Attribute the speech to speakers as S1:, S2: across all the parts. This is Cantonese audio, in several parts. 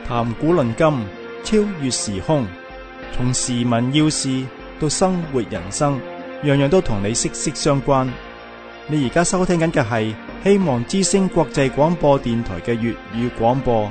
S1: 談古論今，超越時空，從時聞要事到生活人生，樣樣都同你息息相關。你而家收聽緊嘅係希望之聲國際廣播電台嘅粵語廣播。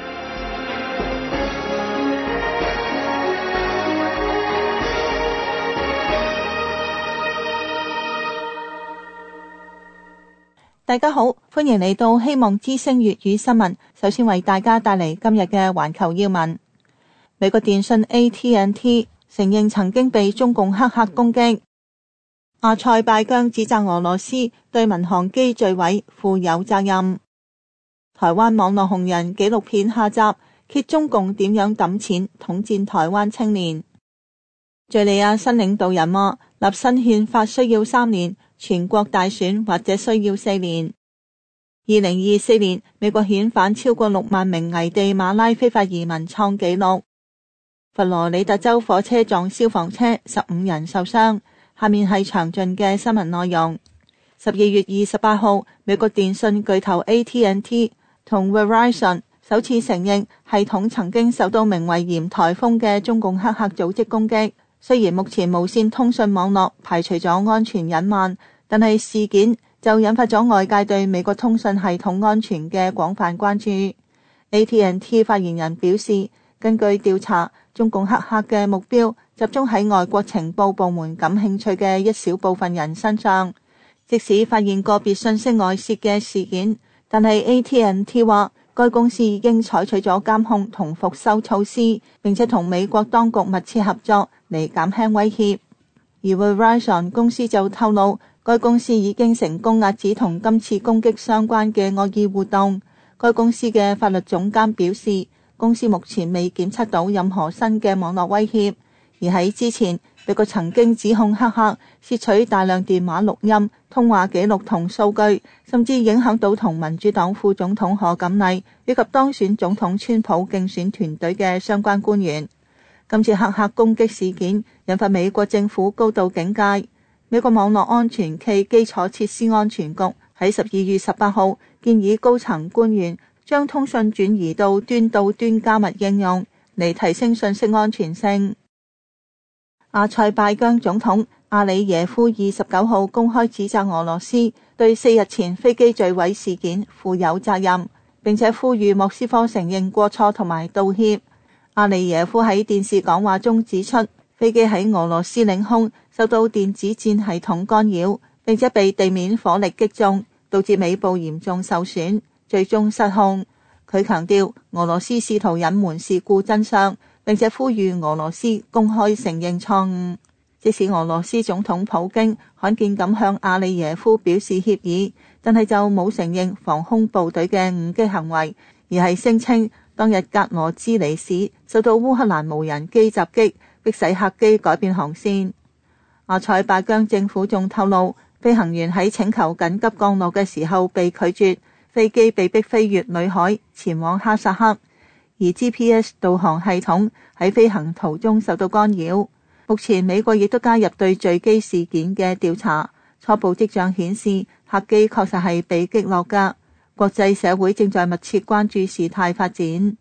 S2: 大家好，歡迎嚟到希望之聲粵語新聞。首先為大家帶嚟今日嘅環球要聞。美國電信 AT&T 承認曾經被中共黑客攻擊。阿塞拜疆指責俄羅斯對民航機墜毀負有責任。台灣網絡紅人紀錄片下集揭中共點樣抌錢統戰台灣青年。敘利亞新領導人話立新憲法需要3年，全國大選或者需要4年。2024年，美國遣返超過6萬名危地馬拉非法移民創紀錄。佛羅里達州火車撞消防車，15人受傷。下面係詳盡嘅新聞內容。12月28號，美國電信巨頭 AT&T 同 Verizon 首次承認系統曾經受到名為鹽颱風嘅中共黑客組織攻擊。雖然目前無線通訊網絡排除咗安全隱患，但係事件就引發咗外界對美國通訊系統安全嘅廣泛關注。AT&T 發言人表示，根據調查，中共黑客嘅目標集中喺外國情報部門感興趣嘅一小部分人身上。即使發現個別信息外泄嘅事件，但係 AT&T 話該公司已經採取咗監控同復修措施，並且同美國當局密切合作嚟減輕威脅。而 Verizon 公司就透露，該公司已經成功遏止同今次攻擊相關嘅惡意活動。該公司嘅法律總監表示，公司目前未檢測到任何新嘅網絡威脅。而喺之前，美國曾經指控黑客竊取大量電話錄音、通話記錄同數據，甚至影響到同民主黨副總統賀錦麗以及當選總統川普競選團隊嘅相關官員。今次黑客攻擊事件引發美國政府高度警戒。美國網絡安全暨基礎設施安全局喺12月18號建議高層官員將通訊轉移到端到端加密應用，嚟提升信息安全性。阿塞拜疆總統阿里耶夫29號公開指責俄羅斯對4日前飛機墜毀事件負有責任，並且呼籲莫斯科承認過錯同埋道歉。阿里耶夫喺電視講話中指出，飛機喺俄羅斯領空受到電子戰系統干擾，並且被地面火力擊中，導致尾部嚴重受損，最終失控。佢強調俄羅斯試圖隱瞞事故真相，並且呼籲俄羅斯公開承認錯誤。即使俄羅斯總統普京罕見咁向阿里耶夫表示歉意，但係就冇承認防空部隊嘅誤擊行為，而係聲稱當日格羅茲尼市受到烏克蘭無人機襲擊，迫使客機改變航線。阿塞拜疆政府仲透露，飛行員喺請求緊急降落嘅時候被拒絕，飛機被迫飛越裏海前往哈薩克，而 GPS 導航系統喺飛行途中受到干擾。目前美國亦都加入對墜機事件嘅調查，初步跡象顯示客機確實係被擊落㗎。國際社會正在密切關注事態發展。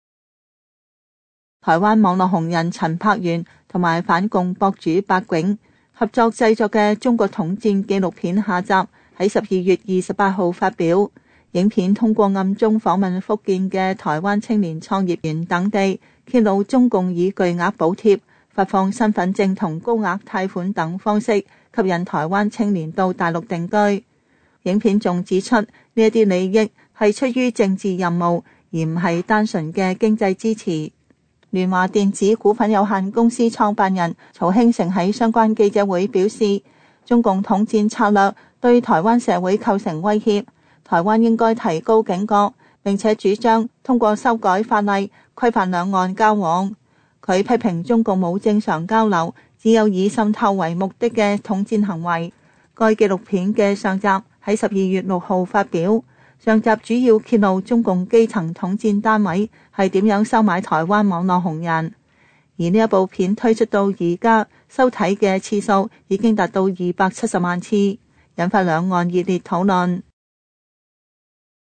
S2: 台灣網絡紅人陳柏元同埋反共博主白囧合作製作嘅中國統戰紀錄片下集喺12月28號發表。影片通過暗中訪問福建嘅台灣青年創業園等地，揭露中共以巨額補貼、發放身份證同高額貸款等方式吸引台灣青年到大陸定居。影片仲指出，呢一啲利益係出於政治任務，而唔係單純嘅經濟支持。聯華電子股份有限公司創辦人曹興誠喺相關記者會表示，中共統戰策略對台灣社會構成威脅，台灣應該提高警覺，並且主張通過修改法例規範兩岸交往。佢批評中共冇正常交流，只有以滲透為目的嘅統戰行為。該紀錄片嘅上集喺12月6號發表，上集主要揭露中共基層統戰單位係點樣收買台灣網絡紅人，而呢一部片推出到而家收睇嘅次數已經達到270萬次，引發兩岸熱烈討論。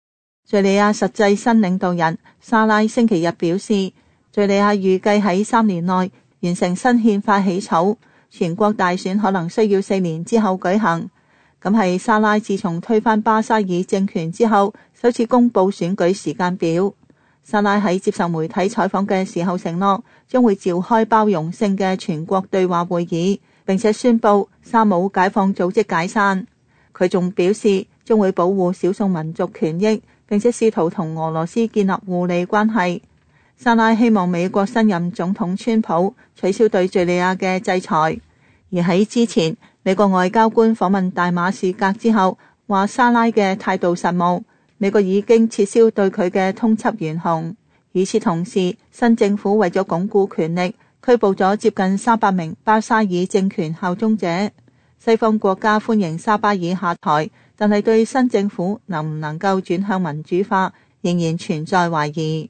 S2: 敘利亞實際新領導人沙拉星期日表示，敘利亞預計喺3年內完成新憲法起草，全國大選可能需要4年之後舉行。咁係沙拉自從推翻巴沙爾政權之後首次公布選舉時間表。沙拉喺接受媒體採訪嘅時候承諾，將會召開包容性嘅全國對話會議，並且宣布沙姆解放組織解散。佢仲表示將會保護少數民族權益，並且試圖同俄羅斯建立互利關係。沙拉希望美國新任總統川普取消對敘利亞嘅制裁。而喺之前，美國外交官訪問大馬士革之後，話沙拉嘅態度實務，美國已經撤銷對佢嘅通緝懸紅。與此同時，新政府為咗鞏固權力，拘捕咗接近300名巴沙爾政權效忠者。西方國家歡迎沙巴爾下台，但係對新政府能唔能夠轉向民主化，仍然存在懷疑。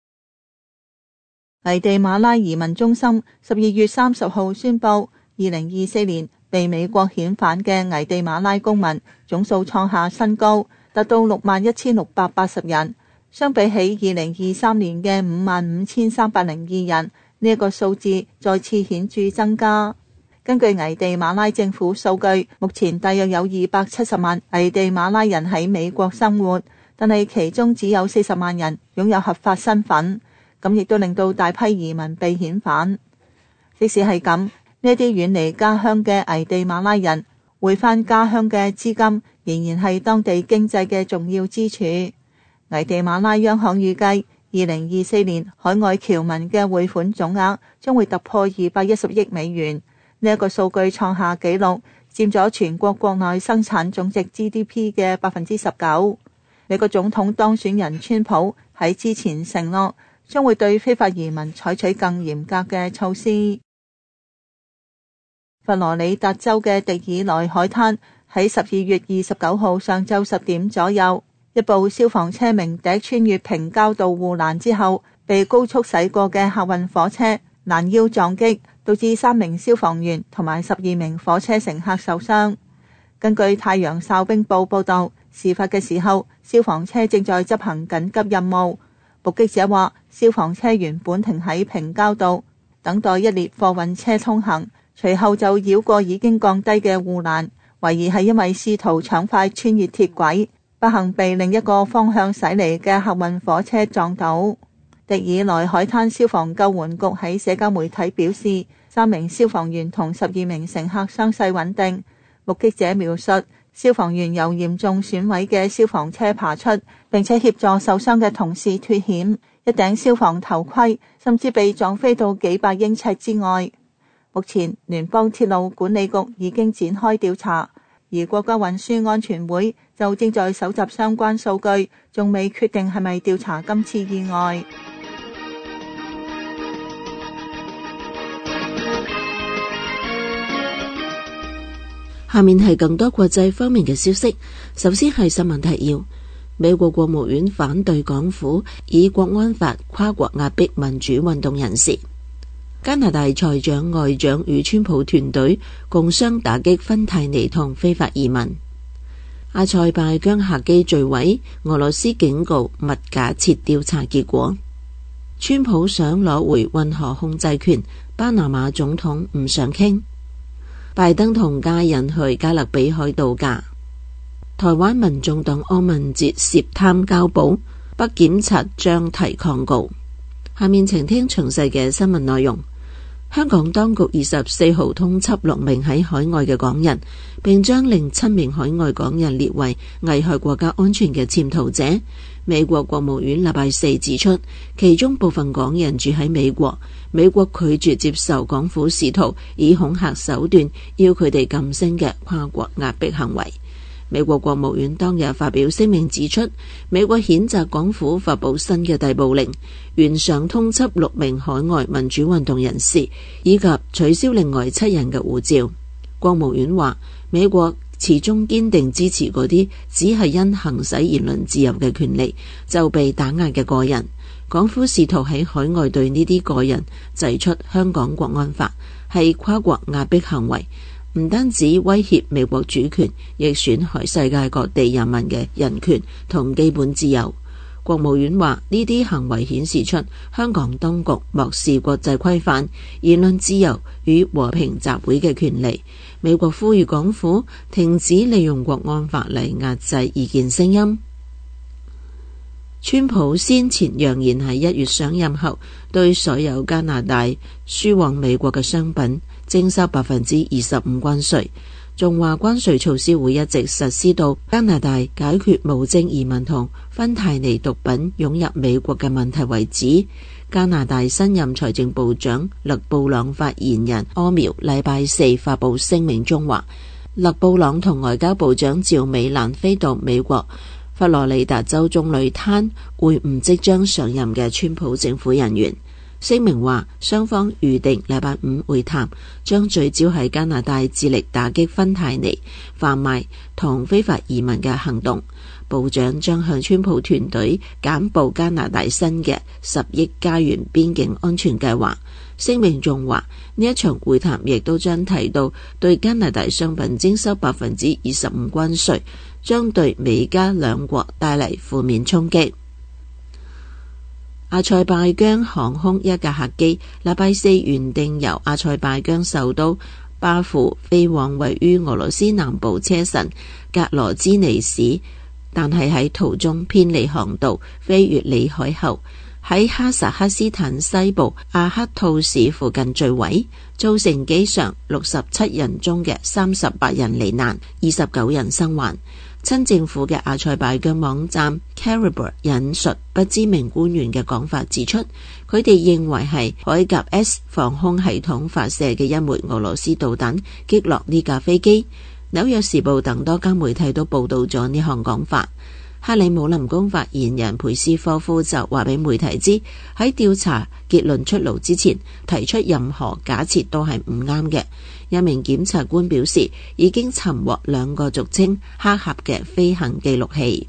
S2: 危地馬拉移民中心12月30號宣布，2024年被美國遣返嘅危地馬拉公民總數創下新高，達到61,680人，相比起2023年嘅55,302人，呢一個數字再次顯著增加。根據危地馬拉政府數據，目前大約有270萬危地馬拉人喺美國生活，但係其中只有40萬人擁有合法身份。咁亦都令到大批移民被遣返。即使係咁，呢啲遠離家鄉嘅危地馬拉人回返家鄉嘅資金仍然係當地經濟嘅重要支柱。危地馬拉央行預計2024年海外僑民嘅匯款總額將會突破210億美元，呢一個數據創下紀錄，佔咗全國國內生產總值 GDP 嘅 19%。美國總統當選人川普喺之前承諾，將會對非法移民採取更嚴格嘅措施。佛羅里達州嘅迪爾萊海灘喺12月29號上晝10點左右，一部消防車鳴笛穿越平交道護欄之後，被高速駛過嘅客運火車攔腰撞擊，導致3名消防員同埋12名火車乘客受傷。根據太陽哨兵報報道，事發嘅時候，消防車正在執行緊急任務。目擊者話，消防車原本停喺平交道，等待一列貨運車通行，隨後就繞過已經降低嘅護欄，懷疑係因為試圖搶快穿越鐵軌，不幸被另一個方向駛嚟嘅客運火車撞到。迪爾萊海灘消防救援局喺社交媒體表示，3名消防員同12名乘客傷勢穩定。目擊者描述，消防員由嚴重損毀嘅消防車爬出，並且協助受傷嘅同事脫險。一頂消防頭盔甚至被撞飛到幾百英尺之外。目前聯邦鐵路管理局已經展開調查，而國家運輸安全會就正在搜集相關數據，仲未決定係咪調查今次意外。
S3: 下面係更多國際方面嘅消息。首先係新聞提要：美國國務院反對港府以國安法跨國壓迫民主運動人士。加拿大財長外長與川普團隊共商打擊芬太尼同非法移民。阿塞拜疆客機墜毀，俄羅斯警告勿假設調查結果。川普想攞回運河控制權，巴拿馬總統唔想傾。拜登同家人去加勒比海度假。台灣民眾黨柯文哲涉貪交保，北檢察將提抗告。下面請聽詳細嘅新聞內容。香港當局24號通緝6名喺海外嘅港人，並將另7名海外港人列為危害國家安全嘅潛逃者。美國國務院禮拜四指出，其中部分港人住喺美國，美國拒絕接受港府試圖以恐嚇手段要佢哋噤聲嘅跨國壓迫行為。美國國務院當日發表聲明指出，美國譴責港府發布新嘅逮捕令，懸賞通緝6名海外民主運動人士，以及取消另外7人嘅護照。國務院話，美國始終堅定支持嗰啲只係因行使言論自由嘅權利就被打壓嘅個人。港府試圖喺海外對呢啲個人祭出香港國安法，係跨國壓迫行為，唔單止威脅美國主權，亦損害世界各地人民嘅人權同基本自由。 國務院話呢啲行為顯示出香港當局漠視國際規範、言論自由與和平集會嘅權利。美國呼籲港府停止利用國安法嚟壓制意見聲音。川普先前揚言喺1月上任後，對所有加拿大輸往美國嘅商品徵收25%關稅，仲話關稅措施會一直實施到加拿大解決無證移民同芬太尼毒品湧入美國嘅問題為止。加拿大新任財政部長勒布朗發言人柯苗禮拜四發布聲明中話，勒布朗同外交部長趙美蘭飛到美國佛羅里達州棕櫚灘會晤即將上任嘅川普政府人員。聲明話，雙方預定禮拜五會談，將聚焦喺加拿大致力打擊芬太尼販賣同非法移民嘅行動。部長將向川普團隊簡報加拿大新嘅10億加元邊境安全計劃。聲明仲話，呢一場會談亦都將提到對加拿大商品徵收25%關稅，將對美加兩國帶嚟負面衝擊。阿塞拜疆航空一架客機禮拜四原定由阿塞拜疆首都巴庫飛往位於俄羅斯南部車臣格羅茲尼市，但係喺途中偏離航道，飛越里海後，喺哈薩克斯坦西部阿克吐市附近墜毀，造成機上67人中嘅38人罹難，29人生還。親政府嘅阿塞拜疆網站 Karabur 引述不知名官員嘅講法指出，佢哋認為係海甲 S 防空系統發射嘅一枚俄羅斯導彈擊落呢架飛機。紐約時報等多家媒體都報道咗呢項講法。克里姆林宮發言人佩斯科夫就話俾媒體知，喺調查結論出爐之前，提出任何假設都係唔啱嘅。一名檢察官表示，已經尋獲2個俗稱黑盒嘅飛行記錄器。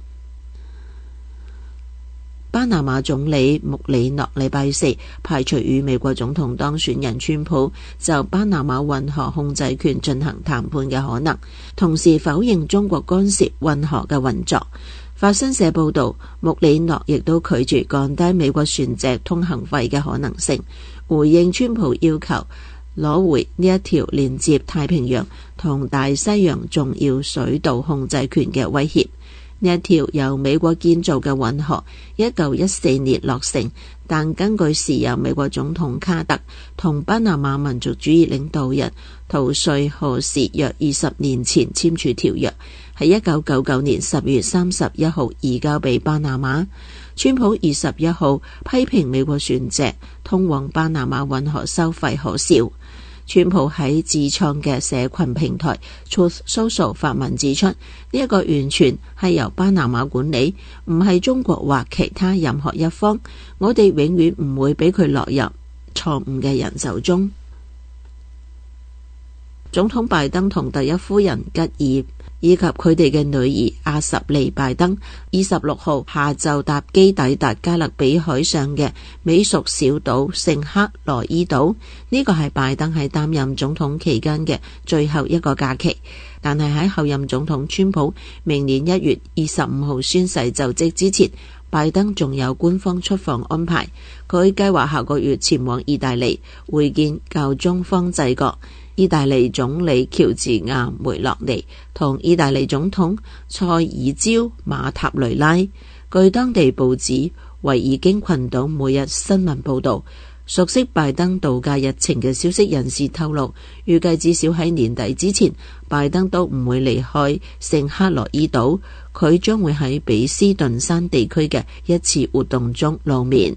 S3: 巴拿馬總理穆里諾禮拜四排除與美國總統當選人川普就巴拿馬運河控制權進行談判嘅可能，同時否認中國干涉運河嘅運作。法新社報道，穆里諾亦都拒絕降低美國船隻通行費嘅可能性，回應川普要求攞回呢一條連接太平洋同大西洋重要水道控制權嘅威脅。呢一條由美國建造嘅運河1914年落成，但根據時任美國總統卡特同巴拿馬民族主義領導人圖瑞何時約20年前簽署條約，喺1999年10月31號移交俾巴拿馬。川普21號批評美國船隻通往巴拿馬運河收費可笑。川普喺自創嘅社群平台 Truth Social 發文指出，呢一個完全係由巴拿馬管理，唔係中國或其他任何一方。我哋永遠唔會俾佢落入錯誤嘅人手中。總統拜登同第一夫人吉爾以及佢哋嘅女兒阿什利拜登26號下晝搭機抵達加勒比海上嘅美屬小島聖克羅伊島，呢個係拜登喺擔任總統期間嘅最後一個假期。但係喺後任總統川普明年1月25號宣誓就職之前，拜登仲有官方出訪安排。佢計劃下個月前往意大利會見教宗方濟各、意大利總理喬治亞梅洛尼同意大利總統塞爾焦馬塔雷拉。據當地報紙維爾京群島每日新聞報道，熟悉拜登度假日程嘅消息人士透露，預計至少喺年底之前，拜登都唔會離開聖克羅伊島，佢將會喺比斯頓山地區嘅一次活動中露面。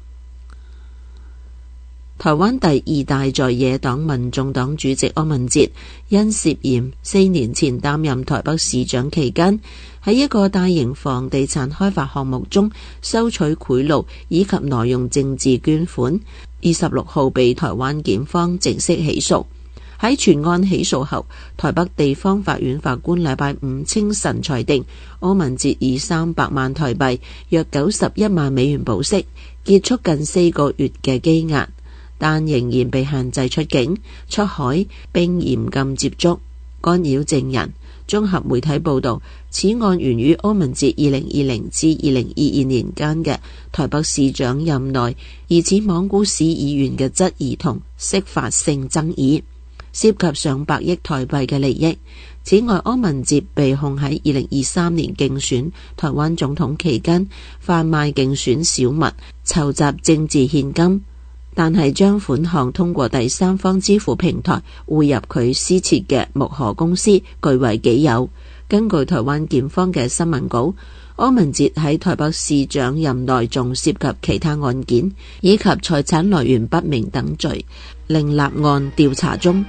S3: 台灣第2大在野黨民眾黨主席柯文哲因涉嫌4年前擔任台北市長期間喺一個大型房地產開發項目中收取賄賂以及挪用政治捐款，26號被台灣檢方正式起訴。喺全案起訴後，台北地方法院法官禮拜五清晨裁定柯文哲以300萬台幣約91萬美元保釋，結束近4個月嘅羈押，但仍然被限制出境、出海，並嚴禁接觸、干擾證人、 綜合媒體報道，此案源於柯文哲2020至2022年間嘅台北市長任內疑似罔顧市議員嘅質疑同釋法性爭議，涉及上百億台幣嘅利益。此外，柯文哲被控喺2023年競選台灣總統期間販賣競選小物，籌集政治獻金，但係將款項通過第三方支付平台匯入佢私設嘅木河公司，據為己有。根據台灣檢方嘅新聞稿，柯文哲喺台北市長任內仲涉及其他案件，以及財產來源不明等罪，另立案調查中。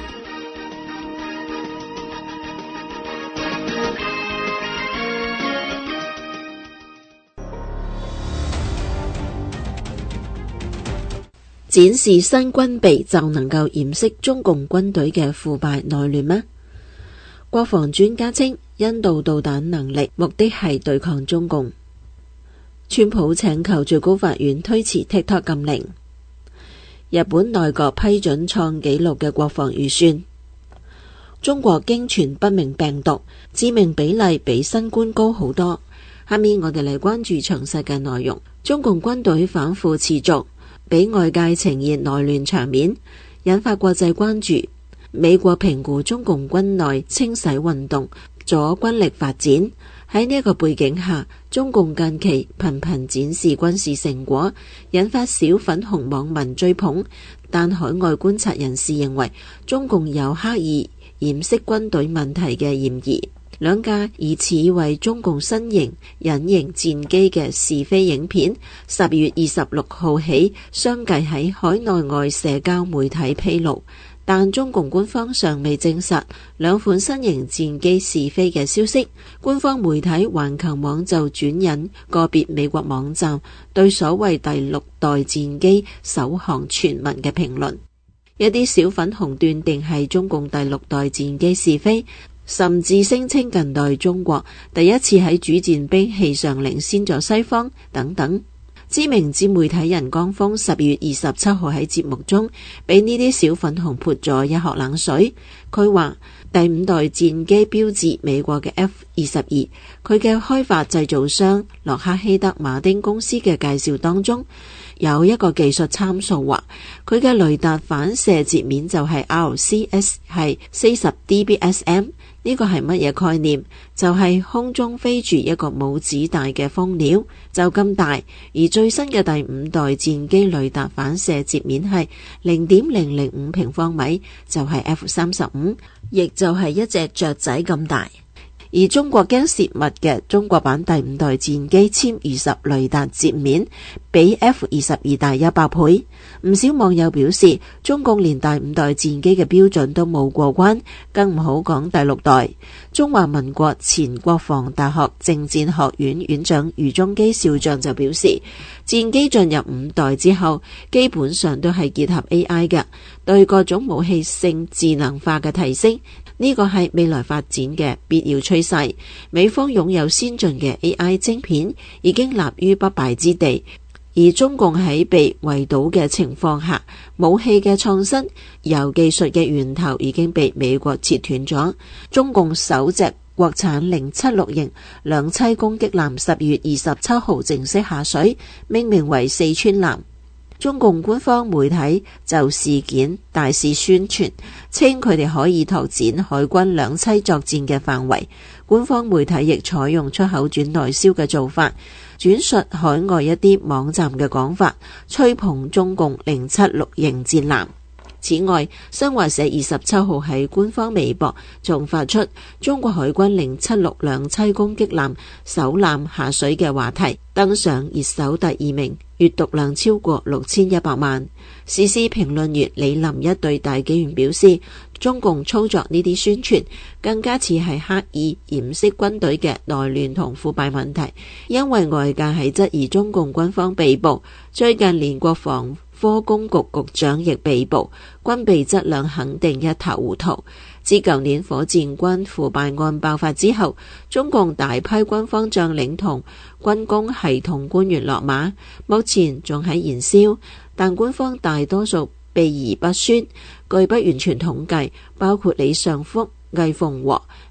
S3: 展示新軍備就能夠掩飾中共軍隊嘅腐敗內亂嗎？國防專家稱，印度導彈能力目的係對抗中共。川普請求最高法院推遲 TikTok 禁令。日本內閣批准創紀錄嘅國防預算。中國經傳不明病毒，致命比例比新冠高好多。下面我哋嚟關注詳細嘅內容。中共軍隊反腐持續，俾外界呈現內亂場面，引發國際關注。美國評估中共軍內清洗運動阻軍力發展。喺呢一個背景下，中共近期頻頻展示軍事成果，引發小粉紅網民追捧。但海外觀察人士認為，中共有刻意掩飾軍隊問題嘅嫌疑。兩架疑似為中共新型隱形戰機嘅試飛影片，12月26號起相繼喺海內外社交媒體披露，但中共官方尚未證實兩款新型戰機試飛嘅消息。官方媒體環球網就轉引個別美國網站對所謂第6代戰機首航傳聞嘅評論，一啲小粉紅斷定係中共第6代戰機試飛，甚至聲稱近代中國第一次喺主戰兵器上領先咗西方等等。知名自媒體人江峰12月27號喺節目中俾呢啲小粉紅潑咗一殼冷水。佢話第5代戰機標誌美國嘅 F-22，佢嘅開發製造商洛克希德馬丁公司嘅介紹當中有一個技術參數話，佢嘅雷達反射截面就係 RCS 係40 dBsm。呢個係乜嘢概念？就係空中飛住一個拇指大嘅蜂鳥，就咁大。而最新嘅第5代戰機雷達反射截面係 0.005 平方米，就係 F-35，亦就係一隻雀仔咁大。而中國驚洩密嘅中國版第5代戰機殲20雷達截面比 F-22 大100倍。唔少網友表示，中共連第5代戰機嘅標準都冇過關，更唔好講第6代。中華民國前國防大學政戰學院院長余中基少將就表示，戰機進入5代之後，基本上都係結合 AI 嘅，對各種武器性智能化嘅提升，呢個係未來發展嘅必要趨勢。美方擁有先進嘅 AI 晶片，已經立於不敗之地。而中共喺被圍堵嘅情況下，武器嘅創新由技術嘅源頭已經被美國切斷咗。中共首隻國產076型兩棲攻擊艦12月27號正式下水，命名為四川艦。中共官方媒體就事件大肆宣傳，稱佢哋可以拓展海軍兩棲作戰嘅範圍。官方媒體亦採用出口轉內銷嘅做法，轉述海外一啲網站嘅講法，吹捧中共076型戰艦。此外，新華社27號喺官方微博仲發出中國海軍076兩棲攻擊艦首艦下水嘅話題，登上熱搜第2名，閱讀量超過6100萬。時事評論員李林一對大紀元表示，中共操作呢啲宣傳更加似係刻意掩飾軍隊嘅內亂同腐敗問題，因為外界喺質疑中共軍方被捕，最近連國防科工局局長亦被捕，軍備質量肯定一頭糊塗。自舊年火箭軍腐敗案爆發之後，中共大批軍方將領同軍工系統官員落馬，目前仲喺燃燒，但官方大多數避而不宣。據不完全統計，包括李尚福、魏鳳和、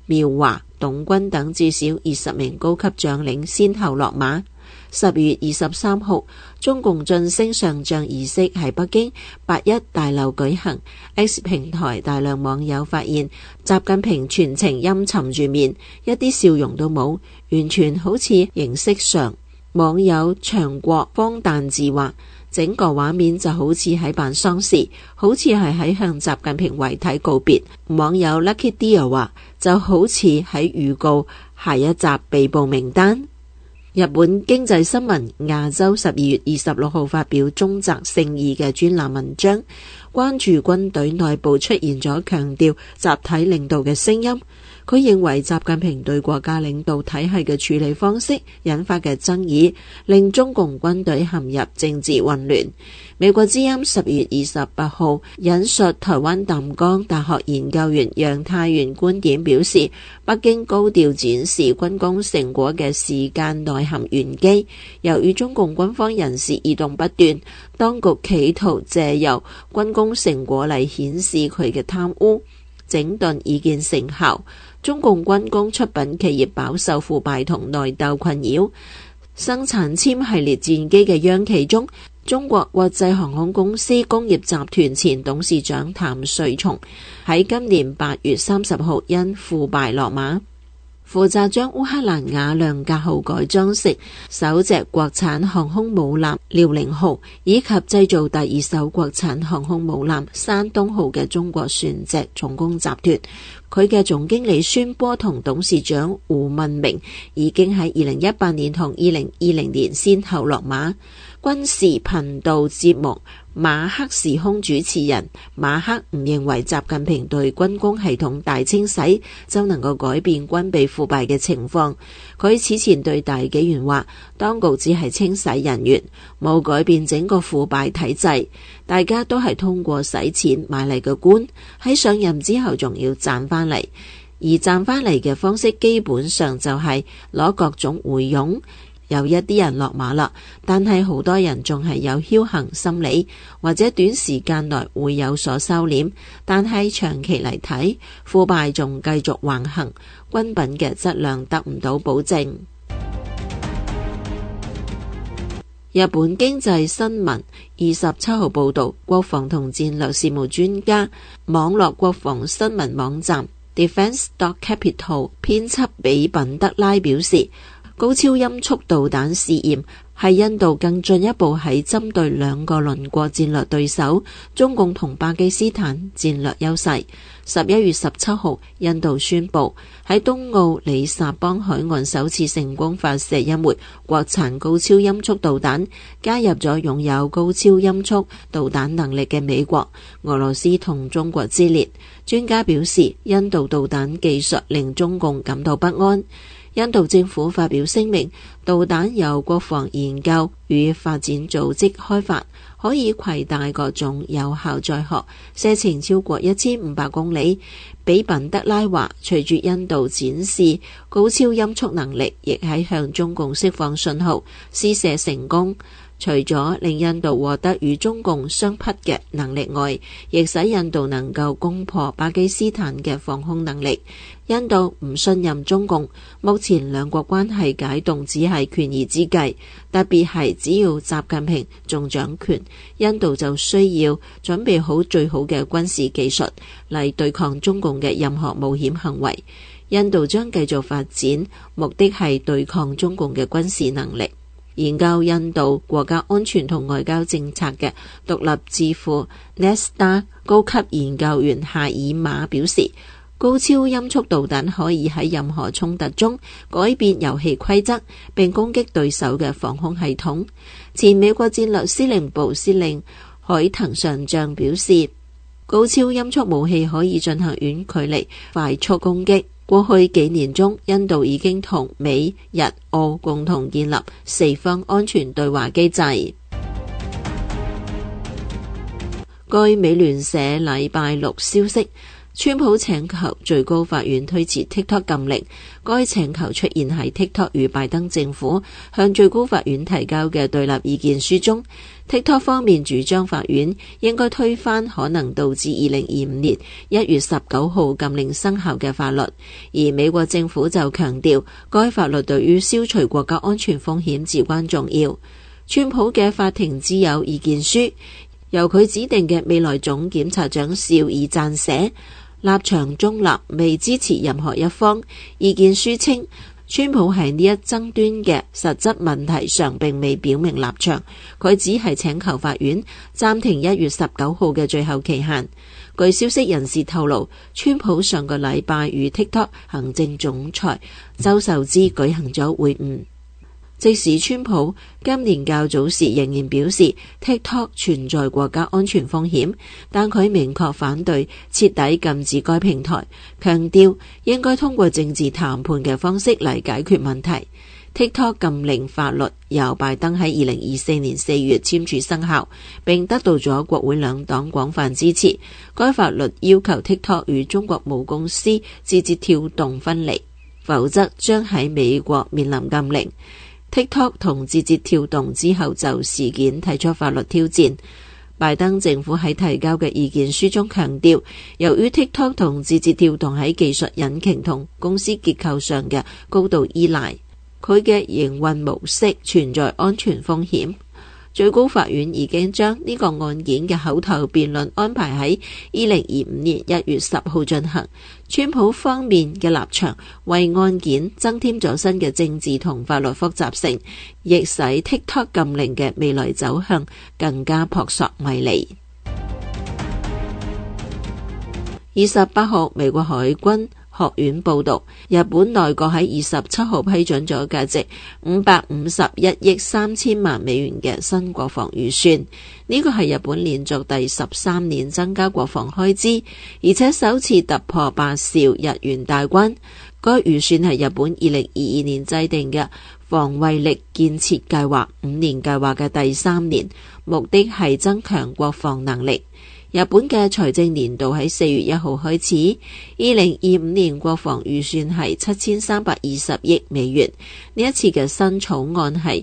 S3: 苗華、董軍等至少20名高級將領先後落馬。12月23號，中共晉升上將儀式喺北京8·1大樓舉行。X 平台大量網友發現習近平全程陰沉住面，一啲笑容都冇，完全好似形式上。網友長國荒誕自話，整個畫面就好似喺辦喪事，好似係喺向習近平遺體告別。網友 Lucky Deer 話，就好似喺預告下一集被捕名單。日本經濟新聞亞洲12月26號發表中澤誠二嘅專欄文章，關注軍隊內部出現咗強調集體領導嘅聲音。佢認為習近平對國家領導體系嘅處理方式引發嘅爭議，令中共軍隊陷入政治混亂。美國之音12月28號引述台灣淡江大學研究員楊太元觀點表示，北京高調展示軍工成果嘅時間內含玄機。由於中共軍方人事異動不斷，當局企圖借由軍工成果嚟顯示佢嘅貪污整頓已見成效。中共軍工出品企業飽受腐敗同內鬥困擾。生產殲系列戰機嘅央企中，中國國際航空公司工業集團前董事長譚瑞松喺今年8月30號因腐敗落馬。負責將烏克蘭瓦良格號改裝成首隻國產航空母艦遼寧號，以及製造第2艘國產航空母艦山東號嘅中國船隻重工集團，佢嘅總經理孫波同董事長胡文明已經喺2018年同2020年先後落馬。軍事頻道節目馬克時空主持人馬克唔認為習近平對軍工系統大清洗就能夠改變軍備腐敗嘅情況。佢此前對大紀元話，當局只係清洗人員，冇改變整個腐敗體制。大家都係通過洗錢買嚟嘅官，喺上任之後仲要賺翻嚟，而賺翻嚟嘅方式基本上就係攞各種回佣。有一啲人落馬啦，但係好多人仲係有僥倖心理，或者短時間內會有所收斂，但係長期嚟睇，腐敗仲繼續橫行，軍品嘅質量得唔到保證。日本經濟新聞27號報道，國防同戰略事務專家、網絡國防新聞網站 Defense.Capital 編輯比品德拉表示，高超音速導彈試驗係印度更進一步喺針對兩個鄰國戰略對手中共同巴基斯坦戰略優勢。11月17號，印度宣布喺東澳里薩邦海岸首次成功發射一枚國產高超音速導彈，加入咗擁有高超音速導彈能力嘅美國、俄羅斯同中國之列。專家表示，印度導彈技術令中共感到不安。印度政府發表聲明，導彈由國防研究與發展組織開發，可以攜帶各種有效載荷，射程超過1500公里。比品德拉話，隨住印度展示高超音速能力，亦喺向中共釋放信號，試射成功。除咗令印度獲得與中共相匹嘅能力外，亦使印度能夠攻破巴基斯坦嘅防空能力。印度唔信任中共，目前兩國關係解凍只係權宜之計，特別係只要習近平仲掌權，印度就需要準備好最好嘅軍事技術嚟對抗中共嘅任何冒險行為。印度將繼續發展，目的係對抗中共嘅軍事能力。研究印度國家安全同外交政策嘅獨立智庫 Nesta 高級研究員夏爾馬表示，高超音速導彈可以喺任何衝突中改變遊戲規則，並攻擊對手嘅防空系統。前美國戰略司令部司令海藤上將表示，高超音速武器可以進行遠距離快速攻擊。過去幾年中，印度已經同美、日、澳共同建立四方安全對話機制。據美聯社禮拜六消息， 川普請求最高法院推遲 TikTok 禁令，該請求出現喺 TikTok 與拜登政府向最高法院提交嘅對立意見書中。TikTok 方面主張法院應該推翻可能導致2025年1月19號禁令生效嘅法律，而美國政府就強調該法律對於消除國家安全風險至關重要。川普嘅法庭之友意見書由佢指定嘅未來總檢察長紹爾撰寫，立場中立，未支持任何一方。意見書稱，川普喺呢一爭端嘅實質問題上並未表明立場，佢只係請求法院暫停1月19號嘅最後期限。據消息人士透露，川普上個禮拜與 TikTok 行政總裁周受資舉行咗會晤。即使川普今年較早時仍然表示 TikTok 存在國家安全風險，但佢明確反對徹底禁止該平台，強調應該通過政治談判嘅方式嚟解決問題。TikTok 禁令法律由拜登喺2024年4月簽署生效，並得到咗國會兩黨廣泛支持。該法律要求 TikTok 與中國母公司字節跳動分離，否則將喺美國面臨禁令。TikTok 同字節跳動之後就事件提出法律挑戰。拜登政府喺提交嘅意見書中強調，由於 TikTok 同字節跳動喺技術引擎同公司結構上嘅高度依賴，佢嘅營運模式存在安全風險。最高法院已經將呢個案件嘅口頭辯論安排喺2025年1月10號進行。川普方面嘅立場為案件增添咗新嘅政治同法律複雜性，亦使 TikTok 禁令嘅未來走向更加撲朔迷離。28號，美國海軍學院報道，日本內閣喺27號批准咗價值551億3000萬美元嘅新國防預算，呢個係日本連續第13年增加國防開支，而且首次突破8兆日元大關。該預算係日本2022年制定嘅防衛力建設計劃5年計劃嘅第3年，目的係增強國防能力。日本嘅財政年度喺4月1號開始，2025年國防預算係7320億美元。呢一次嘅新草案係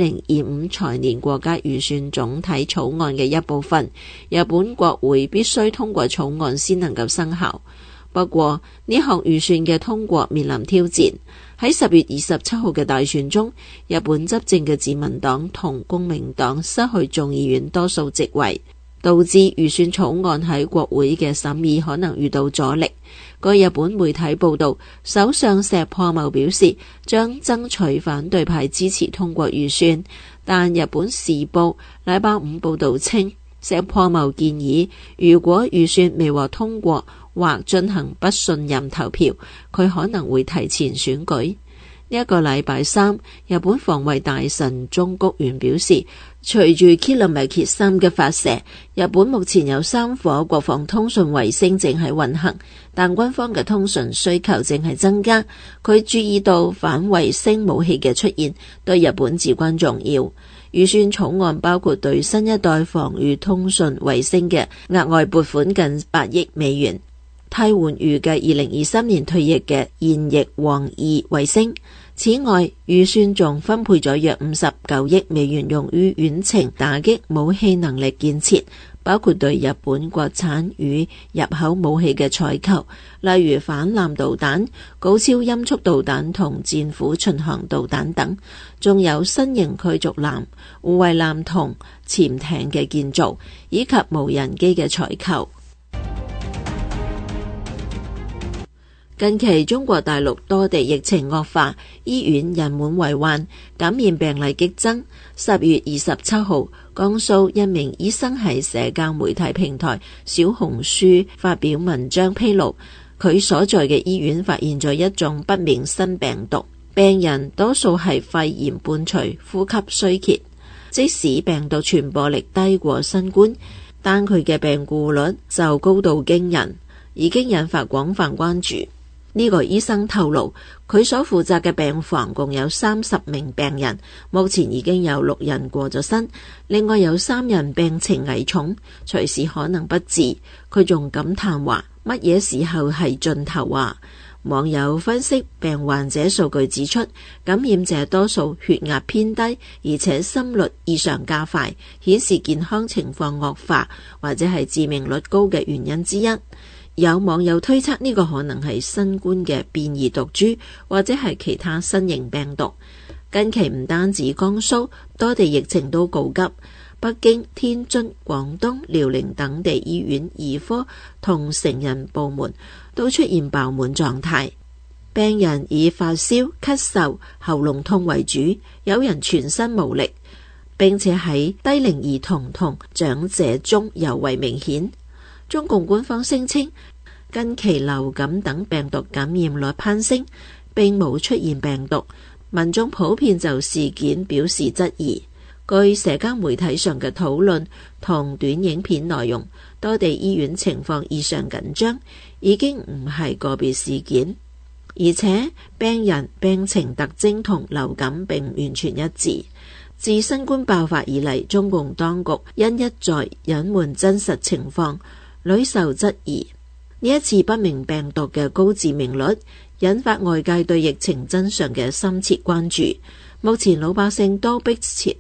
S3: 2025財年國家預算總體草案嘅一部分，日本國會必須通過草案先能夠生效。不過呢項預算嘅通過面臨挑戰。喺10月27號嘅大選中，日本執政嘅自民黨同公明黨失去眾議院多數席位，導致預算草案喺國會嘅審議可能遇到阻力。據日本媒體報道，首相石破茂表示將爭取反對派支持通過預算，但日本時報禮拜五報道稱，石破茂建議如果預算未獲通過或進行不信任投票，佢可能會提前選舉。呢一個禮拜三，日本防衛大臣中谷元表示，隨住 Kilometer 3嘅發射，日本目前有3顆國防通訊衛星正喺運行，但軍方嘅通訊需求正係增加。佢注意到反衛星武器嘅出現對日本至關重要。預算草案包括對新一代防禦通訊衛星嘅額外撥款近8億美元，替換預計2023年退役嘅現役黃2衛星。此外，預算仲分配咗約59億美元用於遠程打擊武器能力建設，包括對日本國產與入口武器嘅採購，例如反艦導彈、高超音速導彈同戰斧巡航導彈等，仲有新型驅逐艦、護衛艦同潛艇嘅建造，以及無人機嘅採購。近期中國大陸多地疫情惡化，醫院人滿為患，感染病例激增。10月27號，江蘇一名醫生喺社交媒體平台小紅書發表文章披露，佢所在嘅醫院發現咗一種不明新病毒，病人多數係肺炎伴隨呼吸衰竭。即使病毒傳播力低過新冠，但佢嘅病故率就高度驚人，已經引發廣泛關注。 呢個醫生透露，佢所負責嘅病房共有30名病人，目前已經有6人過咗身，另外有3人病情危重，隨時可能不治。佢仲感嘆話：乜嘢時候係盡頭啊？網友分析病患者數據指出，感染者多數血壓偏低，而且心率異常加快，顯示健康情況惡化，或者係致命率高嘅原因之一。有網友推測呢個可能係新冠嘅變異毒株，或者係其他新型病毒。近期唔單止江蘇，多地疫情都告急，北京、天津、廣東、遼寧等地醫院兒科同成人部門都出現爆滿狀態，病人以發燒、咳嗽、喉嚨痛為主，有人全身無力，並且喺低齡兒童同長者中尤為明顯。中共官方聲稱，近期流感等病毒感染率攀升，並冇出現病毒，民眾普遍就事件表示質疑。據社交媒體上嘅討論同短影片內容，多地醫院情況異常緊張，已經唔係個別事件，而且病人病情特徵同流感並唔完全一致。自新冠爆發以嚟，中共當局因一再隱瞞真實情況，屢受質疑。呢一次不明病毒嘅高致命率，引發外界對疫情真相嘅深切關注。目前老百姓都迫切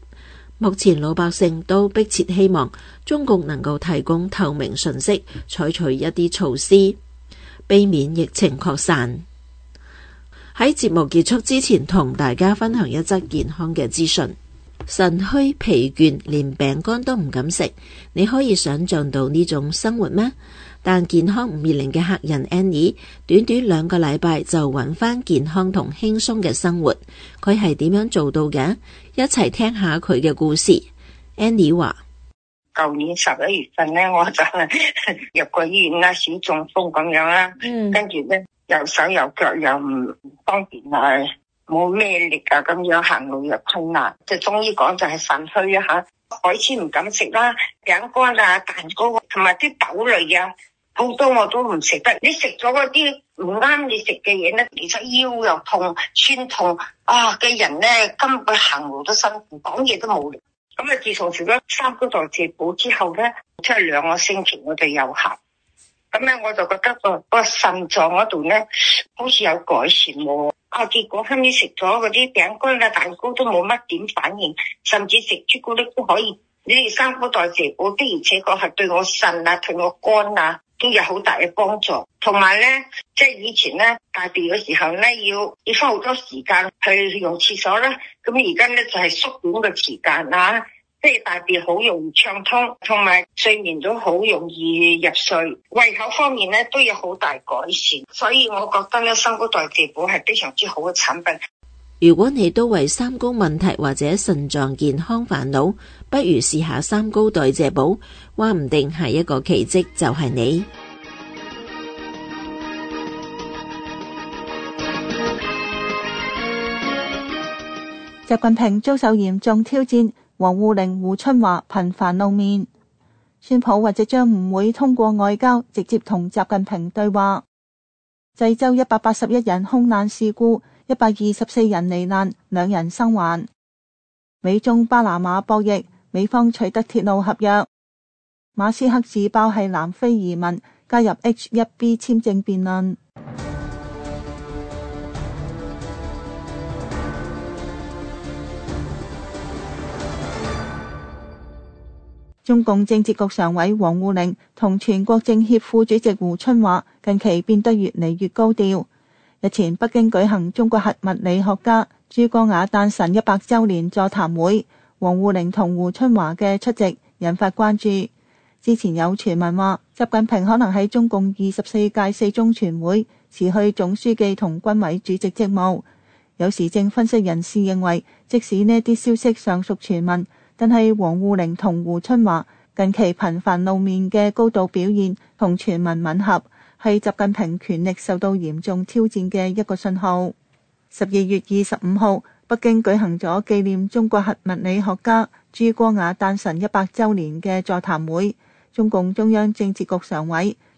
S3: 希望中共能夠提供透明信息，採取一啲措施，避免疫情擴散。喺節目結束之前，同大家分享一則健康嘅資訊。腎虛疲倦，連餅乾都唔敢食，你可以想象到呢種生活咩？但健康520嘅客人 Annie 短短2個禮拜就揾翻健康同輕鬆嘅生活，佢係點樣做到嘅？一齊聽下佢嘅故事。Annie 話：
S4: 舊年11月份咧，我就入過醫院啦，小中風咁樣啦，跟住咧右手右腳又唔方便啊，冇咩力啊，咁樣行路又困難，即係中醫講就係腎虛啊吓。海鮮唔敢食啦，餅乾啊、蛋糕同埋啲豆類啊，好多我都唔食得。你食咗嗰啲唔啱你食嘅嘢咧，其實腰又痛、酸痛啊嘅人咧，根本行路都辛苦，講嘢都冇力。咁啊，自從食咗三高代謝補之後咧，即係2個星期我哋有效。咁咧我就覺得個腎臟嗰度咧，好似有改善喎。結果後尾食咗嗰啲餅乾啊、蛋糕都冇乜點反應，甚至食朱古力都可以。呢啲三高代謝補的而且確係對我腎啊、對我肝啊都有好大嘅幫助。同埋咧，即係以前咧大便嘅時候咧，要花好多時間去用廁所啦。咁而家咧就係縮短嘅時間啊，即係大便好容易暢通，同埋睡眠都好容易入睡。胃口方面咧都有好大改善，所以我覺得咧三高代謝補係非常之好嘅產品。
S3: 如果你都為三高問題或者腎臟健康煩惱，不如試下三高代謝補，話唔定係一個奇蹟就係你。
S2: 習近平遭受嚴重挑戰，王滬寧、胡春華頻繁露面，川普或者將唔會通過外交直接同習近平對話。濟州181人空難事故，124人罹難，2人生還。美中巴拿馬博弈，美方取得鐵路合約。馬斯克自爆係南非移民，加入 H1B 簽證辯論。中共政治局常委王滬寧同全國政協副主席胡春華近期變得越嚟越高調。日前北京舉行中國核物理學家朱哥雅誕辰100週年座談會，王滬寧同胡春華嘅出席引發關注。之前有傳聞話習近平可能喺中共24屆四中全會辭去總書記同軍委主席職務。有時政分析人士認為，即使呢啲消息尚屬傳聞，但係王滬寧同胡春華近期頻繁露面嘅高度表現同傳聞吻合，係習近平權力受到嚴重挑戰嘅一個信號。12月25號，北京舉行咗紀念中國核物理學家朱哥雅誕辰100週年嘅座談會。中共中央政治局常委、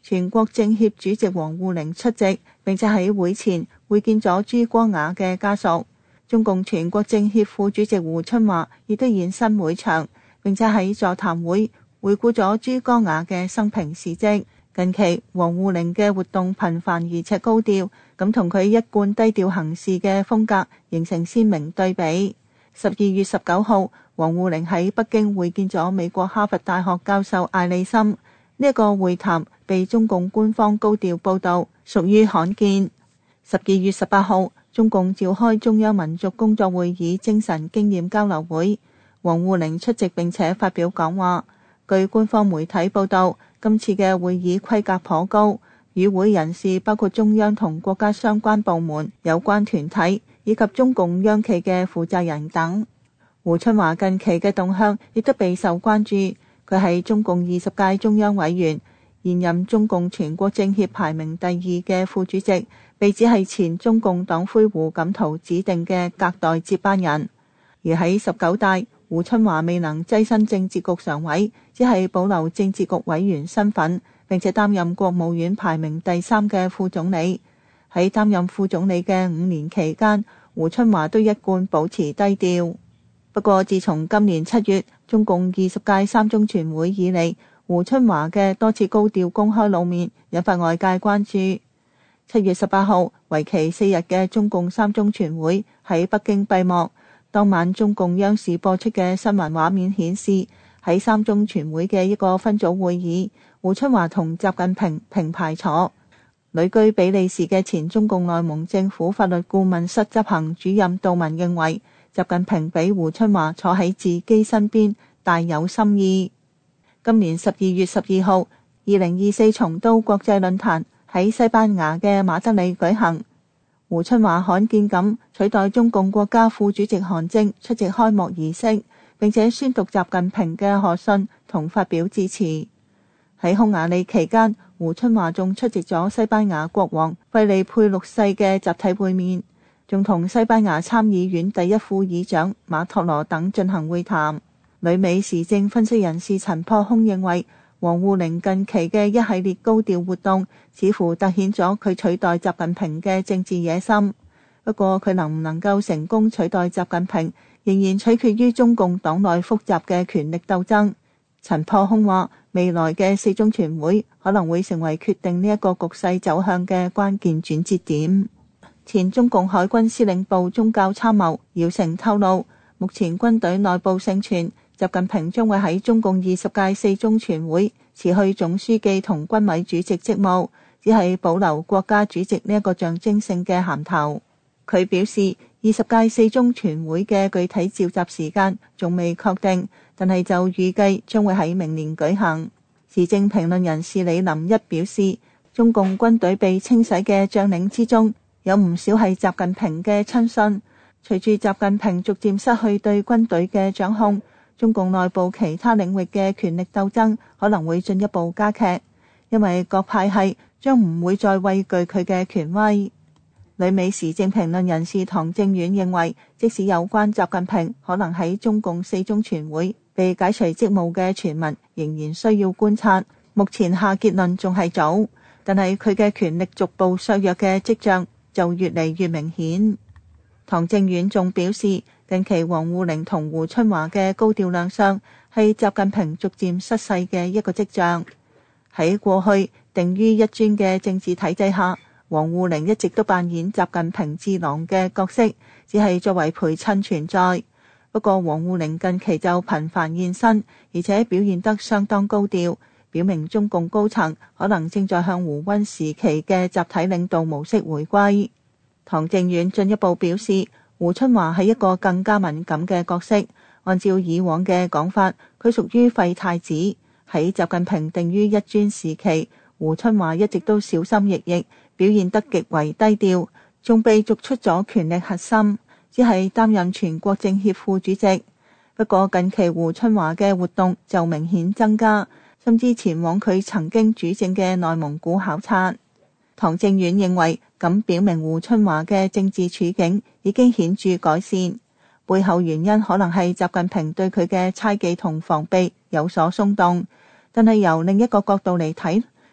S2: 全國政協主席王滬寧出席，並且喺會前會見咗朱光雅嘅家屬。中共全國政協副主席胡春華亦都現身會場，並且喺座談會回顧咗朱光雅嘅生平事蹟。近期王滬寧嘅活動頻繁而且高調，咁同佢一貫低調行事嘅風格形成鮮明對比。12月19號，王滬寧喺北京會見咗美國哈佛大學教授艾利森。呢一個會談被中共官方高調報道，屬於罕見。12月18號，中共召開中央民族工作會議精神經驗交流會，王滬寧出席並且發表講話。據官方媒體報道，今次嘅會議規格頗高，與會人士包括中央同國家相關部門、有關團體以及中共央企嘅負責人等。胡春華近期嘅動向亦都備受關注，佢係中共20屆中央委員，現任中共全國政協排名第2嘅副主席，被指係前中共黨魁胡錦濤指定嘅隔代接班人。而喺19大，胡春華未能躋身政治局常委，只係保留政治局委員身份，並且擔任國務院排名第3嘅副總理。喺擔任副總理嘅5年期間，胡春華都一貫保持低調。不過自從今年7月中共20屆三中全會以嚟，胡春華嘅多次高調公開露面，引發外界關注。7月18號，為期4日嘅中共三中全會喺北京閉幕。當晚中共央視播出嘅新聞畫面顯示，喺三中全會嘅一個分組會議，胡春華同習近平平排坐。旅居比利時嘅前中共內蒙政府法律顧問室執行主任杜文認為，習近平俾胡春華坐喺自己身邊，大有心意。今年12月12號，2024重都國際論壇喺西班牙嘅馬德里舉行。胡春華罕見咁取代中共國家副主席韓正出席開幕儀式，並且宣讀習近平嘅賀信同發表致辭。喺匈牙利期間，胡春華仲出席咗西班牙國王費利佩6世嘅集體會面，仲同西班牙參議院第一副議長馬托羅等進行會談。旅美時政分析人士陳破空認為，王滬寧近期嘅一系列高調活動似乎凸顯咗佢取代習近平嘅政治野心。不過佢能唔能夠成功取代習近平，仍然取決於中共黨內複雜嘅權力鬥爭。陳破空話，未來嘅4中全會可能會成為決定呢一個局勢走向嘅關鍵轉折點。前中共海軍司令部宗教參謀姚成透露，目前軍隊內部盛傳習近平將會喺中共20屆4中全會辭去總書記同軍委主席職務，只係保留國家主席呢一個象徵性嘅銜頭。佢表示，20屆4中全會嘅具體召集時間仲未確定，但係就預計將會喺明年舉行。時政評論人士李林一表示，中共軍隊被清洗嘅將領之中，有唔少係習近平嘅親信。隨住習近平逐漸失去對軍隊嘅掌控，中共內部其他領域嘅權力鬥爭可能會進一步加劇，因為各派系將唔會再畏懼佢嘅權威。旅美時政評論人士唐正遠認為，即使有關習近平可能喺中共4中全會被解除職務嘅傳聞，仍然需要觀察。目前下結論仲係早，但係佢嘅權力逐步削弱嘅跡象就越嚟越明顯。唐正遠仲表示，近期王滬寧同胡春華嘅高調亮相係習近平逐漸失勢嘅一個跡象。喺過去定於一尊嘅政治體制下，王滬寧一直都扮演習近平智囊嘅角色，只係作為陪襯存在。不過王滬寧近期就頻繁現身，而且表現得相當高調，表明中共高層可能正在向胡溫時期嘅集體領導模式回歸。唐正遠進一步表示，胡春華係一個更加敏感嘅角色。按照以往嘅講法，佢屬於廢太子。喺習近平定於一尊時期，胡春華一直都小心翼翼，表現得極為低調，仲被逐出咗權力核心，只係擔任全國政協副主席。不過近期胡春華嘅活動就明顯增加，甚至前往佢曾經主政嘅內蒙古考察。唐正遠認為，咁表明胡春華嘅政治處境已經顯著改善，背後原因可能係習近平對佢嘅猜忌同防備有所鬆動。但係由另一個角度嚟睇，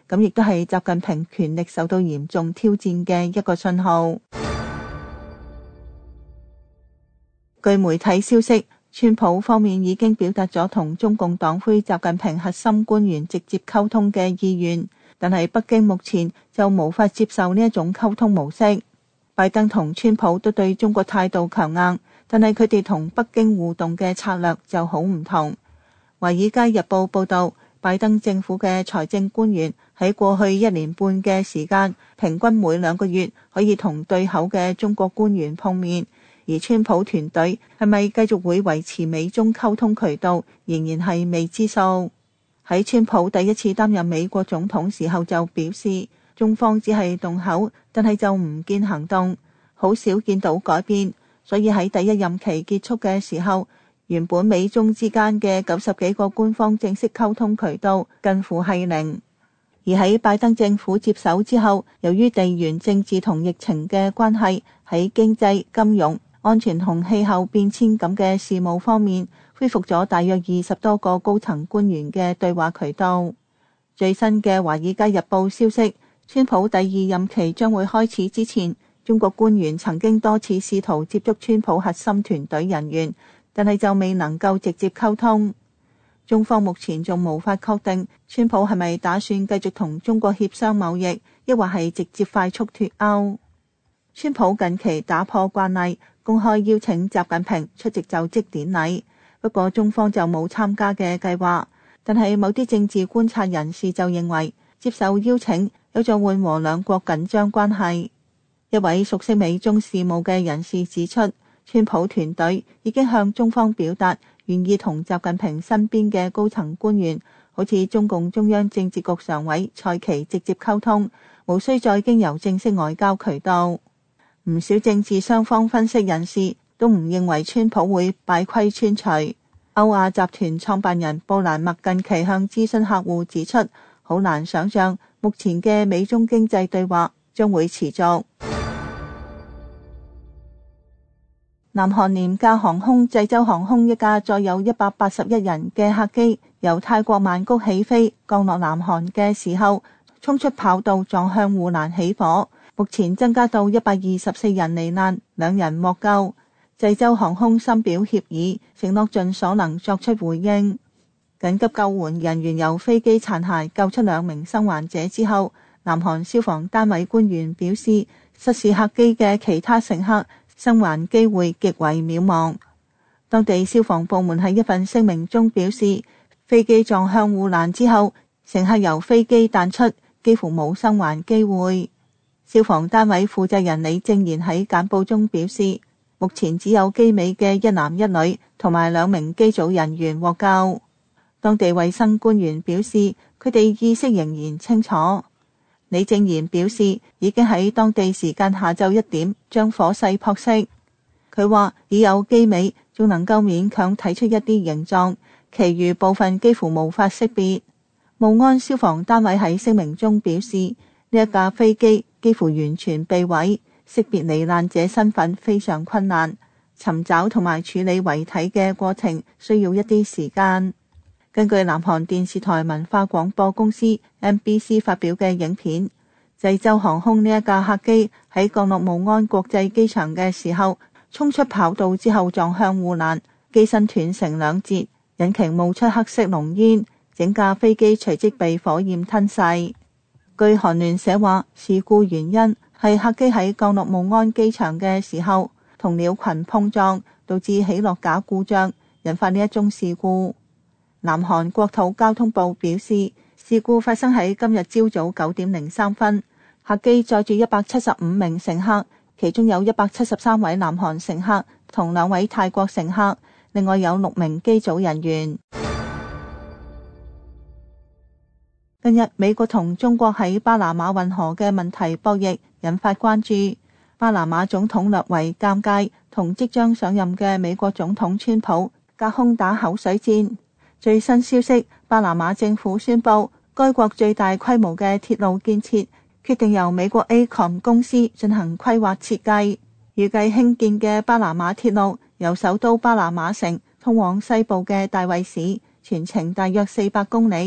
S2: 咁亦都係習近平權力受到嚴重挑戰嘅一個信號。據媒體消息，川普方面已經表達咗同中共黨魁習近平核心官員直接溝通嘅意願，但係北京目前就無法接受呢一種溝通模式。拜登同川普都對中國態度強硬，但係佢哋同北京互動嘅策略就好唔同。華爾街日報報道，拜登政府嘅財政官員喺過去1年半嘅時間，平均每2個月可以同對口嘅中國官員碰面，而川普團隊係咪繼續會維持美中溝通渠道，仍然係未知數。喺川普第一次擔任美國總統時候就表示，中方只係動口，但係就唔見行動，好少見到改變，所以喺第一任期結束嘅時候，原本美中之間嘅90幾個官方正式溝通渠道近乎係零。而喺拜登政府接手之後，由於地緣政治同疫情嘅關係，喺經濟、金融、安全同氣候變遷咁嘅事務方面，恢復咗大約20多個高層官員嘅對話渠道。最新嘅《華爾街日報》消息，川普第2任期將會開始之前，中國官員曾經多次試圖接觸川普核心團隊人員，但係就未能夠直接溝通。中方目前仲無法確定川普係咪打算繼續同中國協商貿易，抑或係直接快速脫歐。川普近期打破慣例，公開邀請習近平出席就職典禮，不過中方就冇參加嘅計劃。但係某啲政治觀察人士就認為，接受邀請有助緩和兩國緊張關係。一位熟悉美中事務嘅人士指出，川普團隊已經向中方表達願意同習近平身邊嘅高層官員，好似中共中央政治局常委蔡奇直接溝通，無需再經由正式外交渠道。唔少政治雙方分析人士都唔認為川普會擺規穿隨。歐亞集團創辦人布蘭默近期向諮詢客戶指出，好難想象目前嘅美中經濟對話將會持續。南韓廉價航空濟州航空一架載有181人嘅客機由泰國曼谷起飛，降落南韓嘅時候衝出跑道撞向護欄起火，目前增加到124人罹難，2人獲救。濟州航空深表歉意，承諾盡所能作出回應。緊急救援人員由飛機殘骸救出2名生還者之後，南韓消防單位官員表示，失事客機嘅其他乘客生還機會極為渺茫。當地消防部門喺一份聲明中表示，飛機撞向護欄之後，乘客由飛機彈出，幾乎冇生還機會。消防單位負責人李正賢喺簡報中表示，目前只有機尾嘅1男1女同埋2名機組人員獲救。當地衛生官員表示，佢哋意識仍然清楚。李正賢表示，已經喺當地時間下晝1點將火勢撲熄。佢話已有機尾仲能夠勉強睇出一啲形狀，其餘部分幾乎無法識別。慕安消防單位喺聲明中表示，呢一架飛機幾乎完全被毀，識別罹難者身份非常困難，尋找同埋處理遺體嘅過程需要一啲時間。根據南韓電視台文化廣播公司 MBC 發表嘅影片，濟州航空呢一架客機喺降落慕安國際機場嘅時候，衝出跑道之後撞向護欄，機身斷成2截，引擎冒出黑色濃煙，整架飛機隨即被火焰吞噬。據韓聯社話，事故原因係客機喺降落慕安機場嘅時候同鳥群碰撞，導致起落架故障，引發呢一宗事故。南韓國土交通部表示，事故發生喺今日朝早9點03分，客機載住175名乘客，其中有173位南韓乘客同2位泰國乘客，另外有6名機組人員。近日，美國同中國喺巴拿馬運河嘅問題博弈引發關注。巴拿馬總統略為尷尬，同即將上任嘅美國總統川普隔空打口水戰。最新消息，巴拿馬政府宣布，該國最大規模嘅鐵路建設決定由美國 AECOM 公司進行規劃設計。預計興建嘅巴拿馬鐵路由首都巴拿馬城通往西部嘅大衛市，全程大約400公里，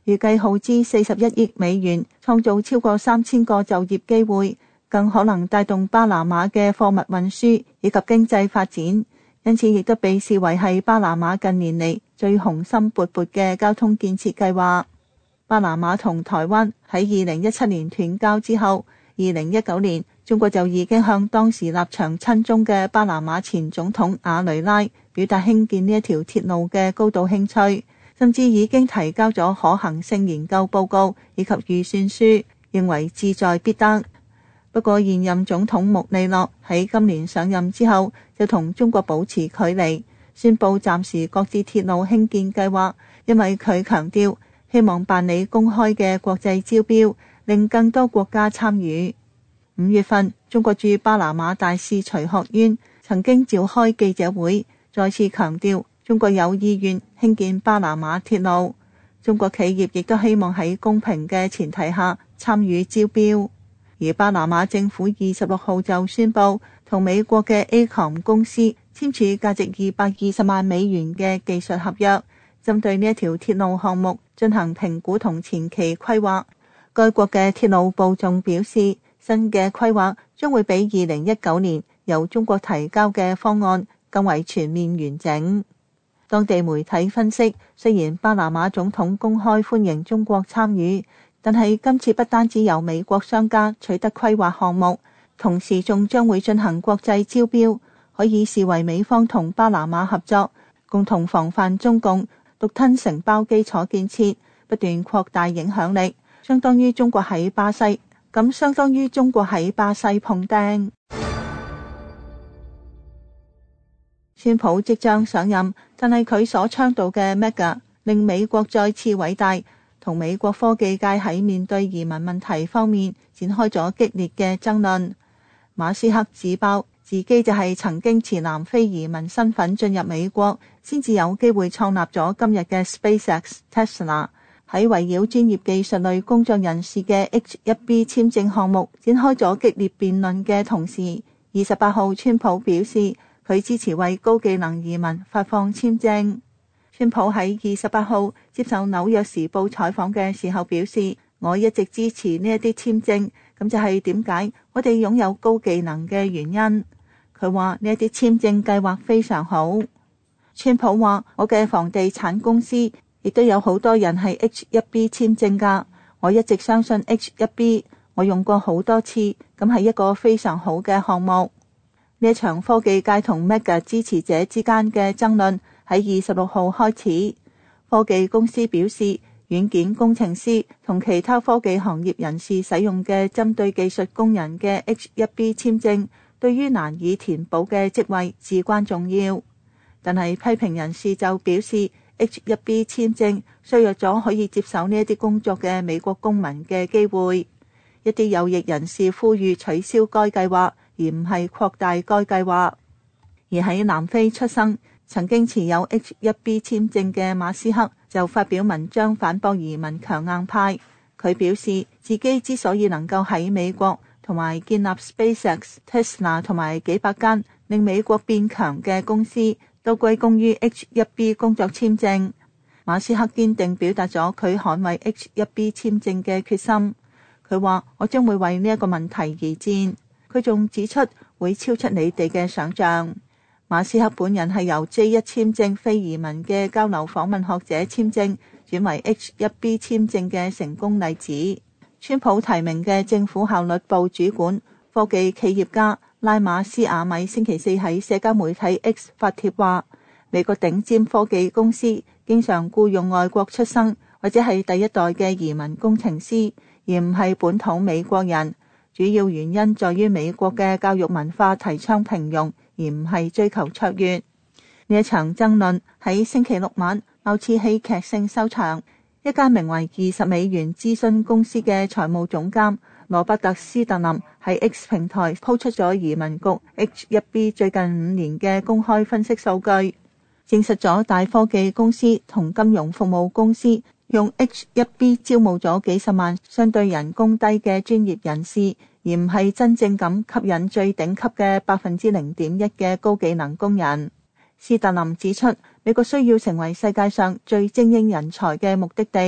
S2: 預計耗資41億美元，創造超過3000個就業機會，更可能帶動巴拿馬嘅貨物運輸以及經濟發展，因此亦都被視為係巴拿馬近年嚟最雄心勃勃嘅交通建設計劃。巴拿馬同台灣喺2017年斷交之後，2019年中國就已經向當時立場親中嘅巴拿馬前總統瓦雷拉表達興建呢一條鐵路嘅高度興趣，甚至已經提交咗可行性研究報告以及預算書，認為志在必得。不過現任總統穆利諾喺今年上任之後就同中國保持距離，宣布暫時擱置鐵路興建計劃，因為佢強調希望辦理公開嘅國際招標，令更多國家參與。5月份，中國駐巴拿馬大使徐學淵曾經召開記者會，再次強調中國有意願興建巴拿馬鐵路，中國企業亦都希望喺公平嘅前提下參與招標。而巴拿馬政府26號就宣布同美國嘅 AECOM 公司簽署價值220萬美元嘅技術合約，針對呢一條鐵路項目進行評估同前期規劃。該國嘅鐵路部仲表示，新嘅規劃將會比2019年由中國提交嘅方案更為全面完整。當地媒體分析，雖然巴拿馬總統公開歡迎中國參與，但係今次不單止由美國商家取得規劃項目，同時仲將會進行國際招標，可以視為美方同巴拿馬合作，共同防範中共獨吞承包基礎建設，不斷擴大影響力，相當於中國喺巴西碰釘。川普即將上任，但係佢所倡導嘅 MEGA 令美國再次偉大，同美國科技界喺面對移民問題方面展開咗激烈嘅爭論。馬斯克自爆自己就係曾經持南非移民身份進入美國，先至有機會創立咗今日嘅 SpaceX Tesla。喺圍繞專業技術類工作人士嘅 H-1B 簽證項目展開咗激烈辯論嘅同時，28號川普表示佢支持為高技能移民發放簽證。川普喺28號接受紐約時報採訪嘅時候表示，我一直支持呢一啲簽證，咁就係點解我哋擁有高技能嘅原因。佢話呢一啲簽證計劃非常好。川普話，我嘅房地產公司亦都有好多人係 H-1B 簽證㗎，我一直相信 H-1B， 我用過好多次，咁係一個非常好嘅項目。呢一場科技界同 MEGA 支持者之間嘅爭論喺26號開始。科技公司表示，軟件工程師同其他科技行業人士使用嘅針對技術工人嘅 H-1B 簽證，對於難以填補嘅職位至關重要。但係批評人士就表示， H-1B 簽證削弱咗可以接受呢一啲工作嘅美國公民嘅機會。一啲右翼人士呼籲取消該計劃，而唔係擴大該計劃。而喺南非出生，曾經持有 H-1B 簽證嘅馬斯克就發表文章反駁移民強硬派。佢表示自己之所以能夠喺美國同埋建立 SpaceX、Tesla 同埋幾百間令美國變強嘅公司，都歸功於 H-1B 工作簽證。馬斯克堅定表達咗佢捍衛 H-1B 簽證嘅決心。佢話，我將會為呢一個問題而戰。佢仲指出會超出你哋嘅想象。馬斯克本人係由 J1 簽證非移民嘅交流訪問學者簽證轉為 H-1B 簽證嘅成功例子。川普提名嘅政府效率部主管、科技企業家拉馬斯亞米星期四喺社交媒體 X 發帖話，美國頂尖科技公司經常僱用外國出生或者係第一代嘅移民工程師，而唔係本土美國人。主要原因在於美國嘅教育文化提倡平庸，而唔係追求卓越。呢一場爭論喺星期六晚貌似戲劇性收場。一間名為20美元諮詢公司嘅財務總監羅伯特斯特林喺 X 平台鋪出咗移民局 H-1B 最近5年嘅公開分析數據，證實咗大科技公司同金融服務公司用 H-1B 招募咗幾十萬相對人工低嘅專業人士，而唔係真正咁吸引最頂級嘅 0.1% 嘅高技能工人。斯特林指出，美國需要成為世界上最精英人才嘅目的地，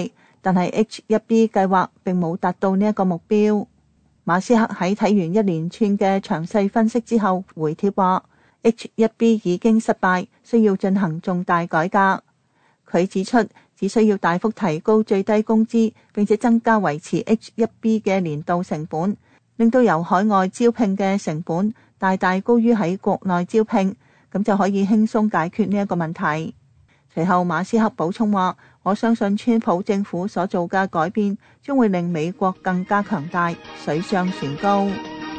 S2: 但係 H1B 計劃並冇達到呢一個目標。馬斯克喺睇完一連串嘅詳細分析之後回帖話 H1B 已經失敗，需要進行重大改革。佢指出，只需要大幅提高最低工資，並且增加維持 H1B 嘅年度成本，令到由海外招聘嘅成本大大高於喺國內招聘，咁就可以輕鬆解決呢一個問題。隨後馬斯克補充話，我相信川普政府所做嘅改變將會令美國更加強大，水漲船高。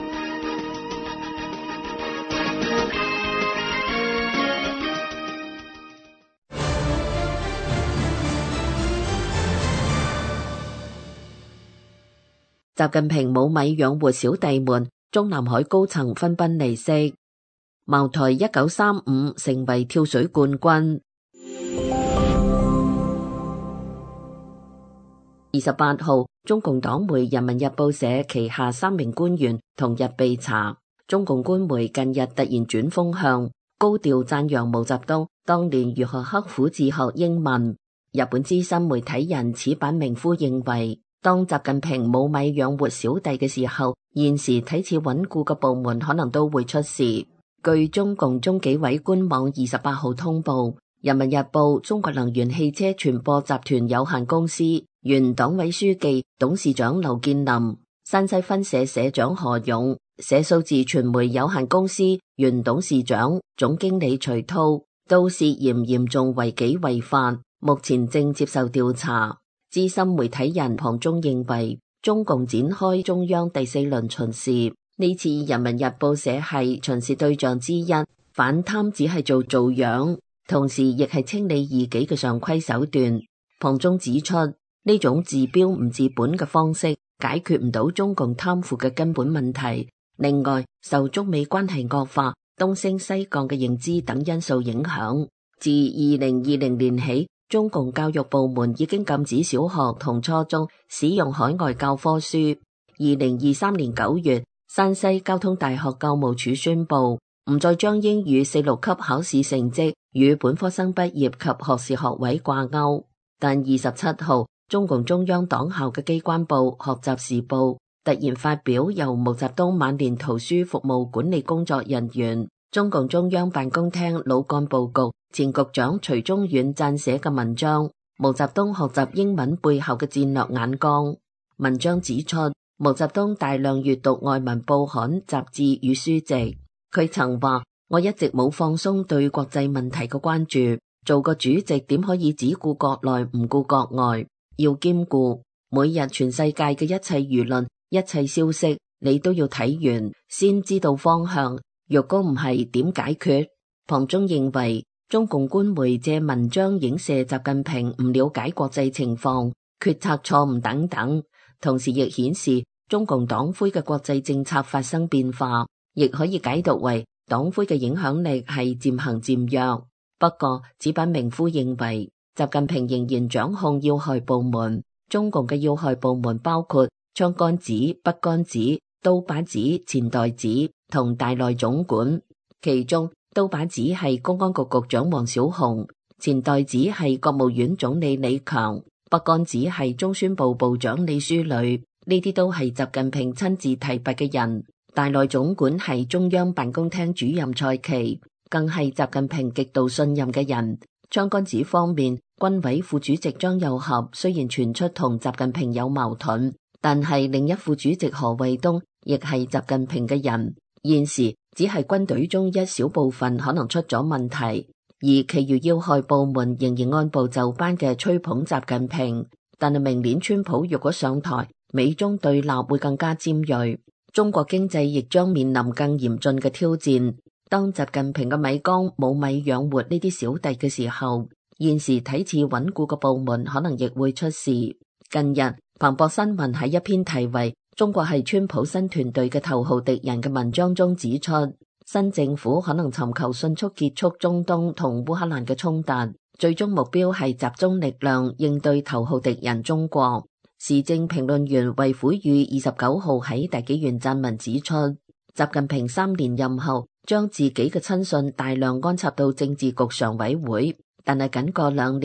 S3: 習近平冇米養活小弟們，中南海高層紛紛離席。茅台1935成為跳水冠軍。28號，中共黨媒人民日報社旗下3名官員同日被查。中共官媒近日突然轉風向，高調讚揚毛澤東當年如何刻苦自學英文。日本資深媒體人矢板明夫認為，當習近平冇米養活小弟嘅時候，現時睇似穩固嘅部門可能都會出事。據中共中紀委官網28號通報，人民日報中國能源汽車傳播集團有限公司原黨委書記、董事長劉建林、山西分社社長何勇、社數字傳媒有限公司原董事長、總經理徐濤都涉嫌嚴重違紀違法，目前正接受調查。資深媒體人龐中認為，中共展開中央第4輪巡視，呢次人民日報社係巡視對象之一，反貪只係做樣，同時亦係清理異己嘅常規手段。龐中指出，呢種治標唔治本嘅方式解決唔到中共貪腐嘅根本問題。另外，受中美關係惡化、東升西降嘅認知等因素影響，自2020年起，中共教育部門已經禁止小學同初中使用海外教科書。2023年9月，山西交通大學教務處宣布，唔再將英語4、6級考試成績與本科生畢業及學士學位掛鈎。但27號，中共中央黨校嘅機關報《學習時報》突然發表由毛澤東晚年圖書服務管理工作人員、中共中央辦公廳老幹部局前局長徐中遠撰寫嘅文章《毛澤東學習英文背後嘅戰略眼光》。文章指出，毛澤東大量閱讀外文報刊、雜誌與書籍。佢曾話：我一直冇放鬆對國際問題嘅關注，做個主席點可以只顧國內唔顧國外？要兼顧每日全世界嘅一切輿論、一切消息，你都要睇完，先知道方向。若果唔係，點解決？龐中認為，中共官媒借文章影射習近平唔了解國際情況、決策錯誤等等，同時亦顯示中共黨魁嘅國際政策發生變化，亦可以解讀為黨魁嘅影響力係漸行漸弱。不過，矢板明夫認為，習近平仍然掌控要害部門。中共嘅要害部門包括槍桿子、筆桿子、刀把子、錢袋子同大內總管。其中，刀把子係公安局局長王小洪，錢袋子係國務院總理李強，筆桿子係中宣部部長李書磊。呢啲都係習近平親自提拔嘅人。大內總管係中央辦公廳主任蔡奇，更係習近平極度信任嘅人。槍桿子方面，軍委副主席張又俠雖然傳出同習近平有矛盾，但係另一副主席何衛東亦係習近平嘅人。現時只係軍隊中一小部分可能出咗問題，而其餘要害部門仍然按部就班嘅吹捧習近平。但係明年川普若果上台，美中對立會更加尖銳，中國經濟亦將面臨更嚴峻嘅挑戰。當習近平嘅米缸冇米養活呢啲小弟嘅時候，現時睇似穩固嘅部門可能亦會出事。近日，彭博新聞喺一篇題為《中國係川普新團隊嘅頭號敵人》嘅文章中指出，新政府可能尋求迅速結束中東同烏克蘭嘅衝突，最終目標係集中力量應對頭號敵人中國。時政評論員衛虎宇29號喺大紀元撰文指出，習近平3年任後將自己嘅親信大量安插到政治局常委會，但係僅過2年，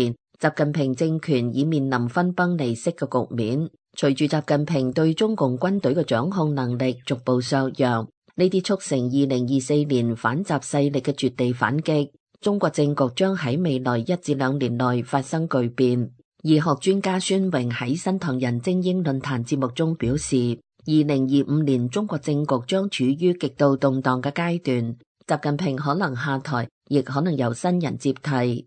S5: 習近平政權已面臨分崩離析嘅局面。隨住習近平對中共軍隊嘅掌控能力逐步削弱，呢啲促成2024年反習勢力嘅絕地反擊，中國政局將喺未來1至2年內發生巨變。醫學專家孫榮喺新唐人精英論壇節目中表示，2025年中國政局將處於極度動盪嘅階段，習近平可能下台，亦可能由新人接替。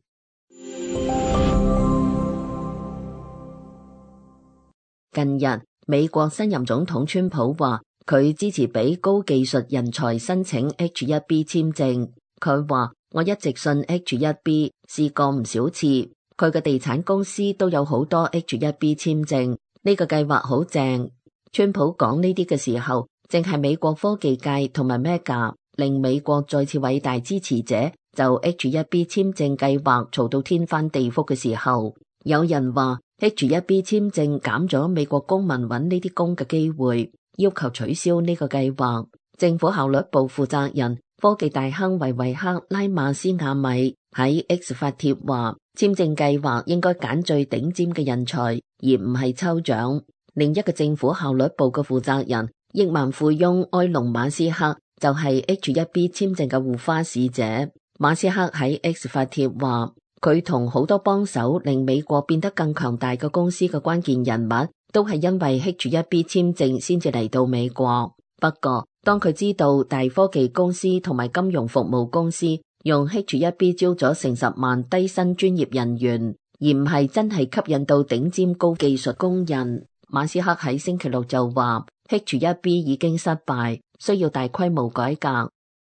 S5: 近日，美國新任總統川普話佢支持俾高技術人才申請 H1B 簽證。佢話：我一直信 H1B， 試過唔少次。佢嘅地產公司都有好多 H1B 簽證，呢個計劃好正。川普講呢啲嘅時候，正係美國科技界同埋 Mega 令美國再次偉大支持者就 H1B 簽證計劃嘈到天翻地覆嘅時候。有人話 H1B 簽證減咗美國公民揾呢啲工嘅機會，要求取消呢個計劃。政府效率部負責人科技大亨維維克拉馬斯亞米喺 X 發帖話，簽證計劃應該揀最頂尖嘅人才，而唔係抽獎。另一個政府效率部嘅負責人億萬富翁埃隆馬斯克就係 H1B 簽證嘅護花使者。馬斯克喺 X 發帖話，佢同好多幫手令美國變得更強大嘅公司嘅關鍵人物都係因為 H1B 簽證先至嚟到美國。不過當佢知道大科技公司同埋金融服務公司用 H1B 招咗成10萬低薪專業人員，而唔係真係吸引到頂尖高技術工人，馬斯克喺星期六就話 H1B 已經失敗，需要大規模改革。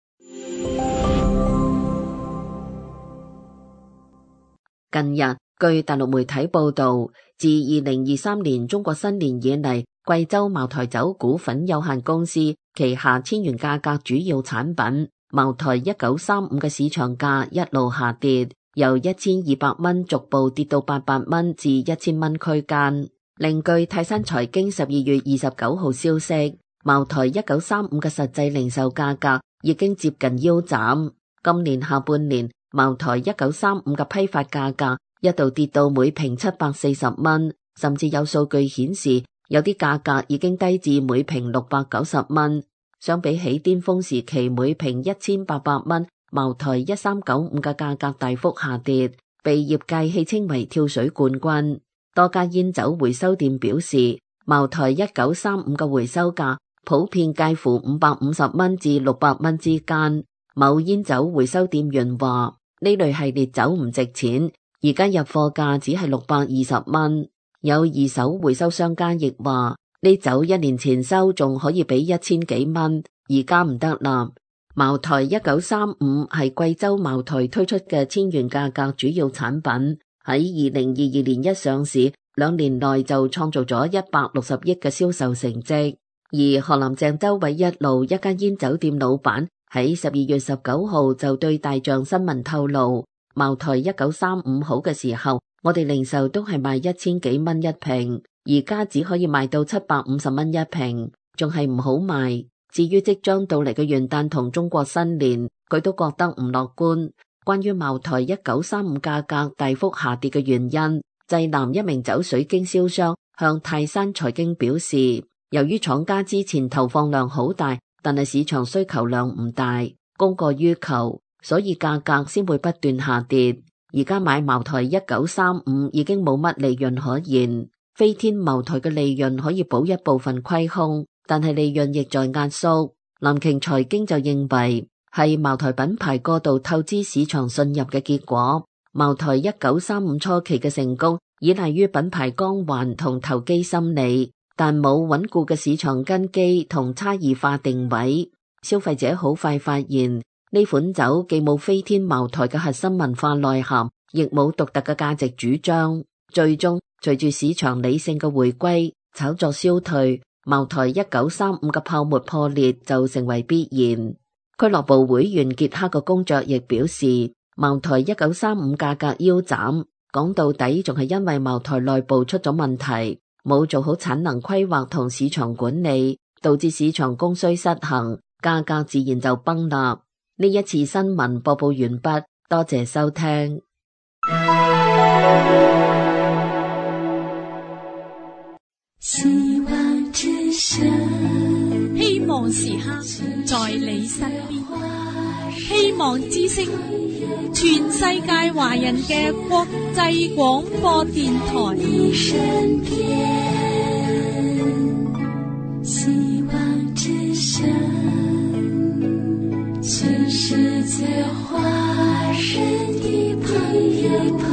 S5: 近日，據大陸媒體報道，自2023年中國新年以嚟，貴州茅台酒股份有限公司旗下千元價格主要產品茅台1935嘅市場價一路下跌，由1200蚊逐步跌到800蚊至1000蚊區間。另據泰山財經12月29號消息，茅台1935嘅實際零售價格已經接近腰斬。今年下半年，茅台1935嘅批發價格一度跌到每瓶740蚊，甚至有數據顯示有啲價格已經低至每瓶690蚊。相比起巔峰時期每瓶1800蚊，茅台1395嘅價格大幅下跌，被業界戲稱為跳水冠軍。多家煙酒回收店表示，茅台1935嘅回收價普遍介乎550蚊至600蚊之間。某煙酒回收店員話，呢類系列酒唔值錢，而家入貨價只係620蚊。有二手回收商家亦話，呢酒1年前收仲可以俾1000幾蚊，而家唔得啦。茅台1935係貴州茅台推出嘅千元價格主要產品，喺2022年一上市，2年內就創造咗160億嘅銷售成績。而河南鄭州衛一路一間煙酒店老闆喺12月19號就對大象新聞透露，茅台1935好嘅時候，我哋零售都係賣1000幾蚊一瓶，而家只可以賣到750蚊一瓶，仲係唔好賣。至於即將到嚟嘅元旦同中國新年，佢都覺得唔樂觀。關於茅台1935價格大幅下跌嘅原因，濟南一名酒水經銷商向泰山財經表示，由於廠家之前投放量好大，但係市場需求量唔大，供過於求，所以價格先會不斷下跌。而家買茅台1935已經冇乜利潤可言，飛天茅台嘅利潤可以補一部分虧空，但係利潤亦在壓縮。南瓊財經就認為係茅台品牌過度透支市場信任嘅結果。茅台1935初期嘅成功依賴於品牌光環同投機心理，但冇穩固嘅市場根基同差異化定位。消費者好快發現呢款酒既冇飛天茅台嘅核心文化內涵，亦冇獨特嘅價值主張。最終隨住市場理性嘅回歸，炒作消退，茅台1935嘅泡沫破裂就成為必然。俱樂部會員傑克嘅公爵亦表示，茅台1935價格腰斬，講到底仲係因為茅台內部出咗問題，冇做好產能規劃同市場管理，導致市場供需失衡，價格自然就崩啦。呢一次新聞播報完畢，多謝收聽。
S6: 希望之聲，
S7: 希望時刻在你身邊，希望之聲，全世界華人嘅國際廣播電台。
S6: 身邊，希望之聲，全世界華人的朋友。